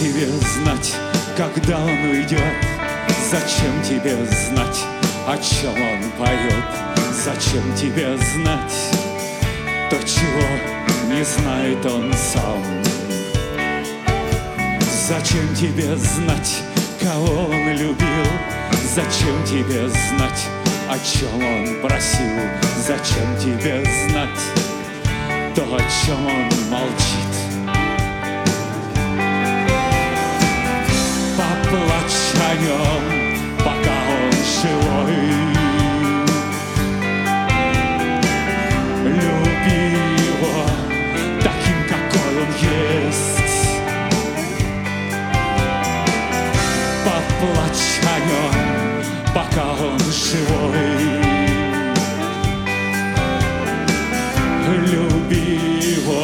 тебе знать, когда он уйдет? Зачем тебе знать, о чем он поет? Зачем тебе знать то, чего не знает он сам? Зачем тебе знать, кого он любил? Зачем тебе знать, о чем он просил? Зачем тебе знать то, о чем он молчит? Поплачь о нем, пока он живой. Люби его таким, какой он есть. Поплачь о нем, пока он живой. Люби его.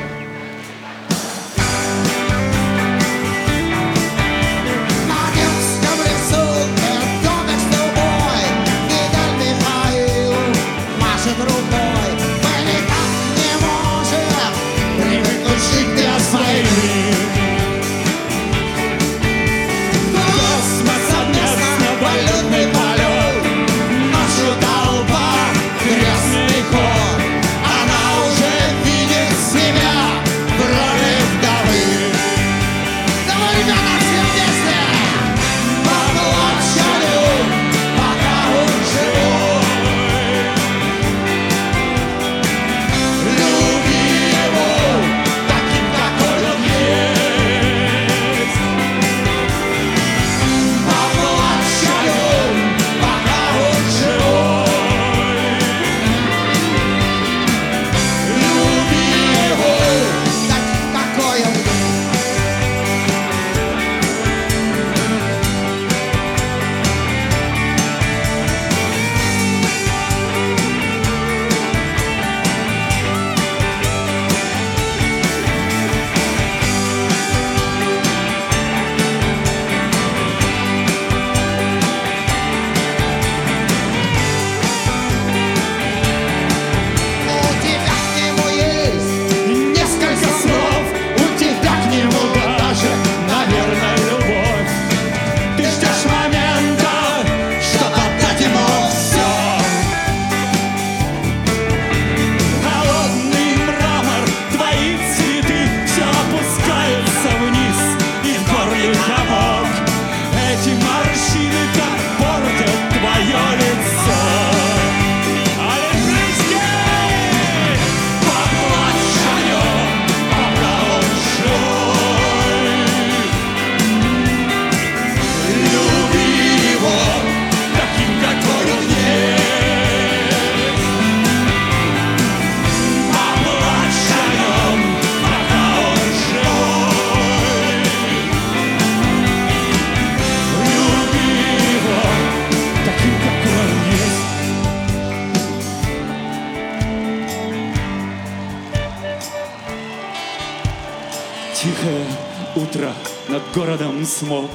Тихое утро, над городом смог,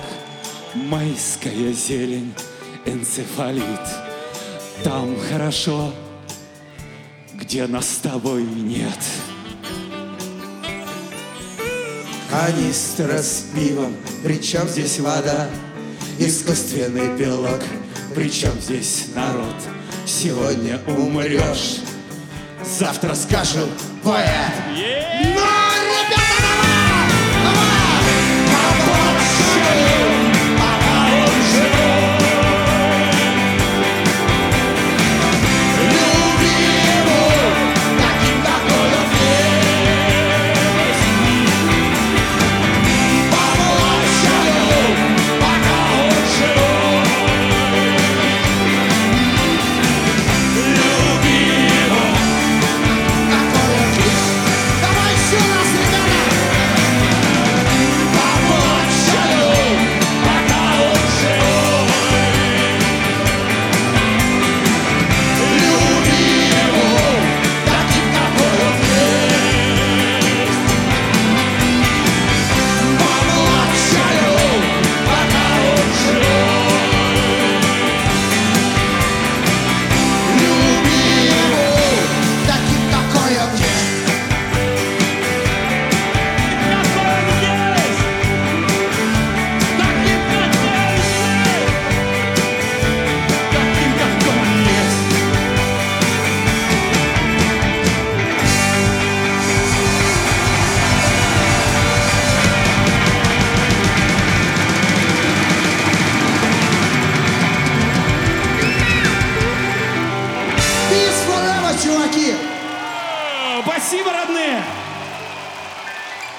майская зелень, энцефалит. Там хорошо, где нас с тобой нет. Канистра с пивом, причем здесь вода? Искусственный белок, Причем здесь народ? Сегодня умрешь, завтра скажу поэт.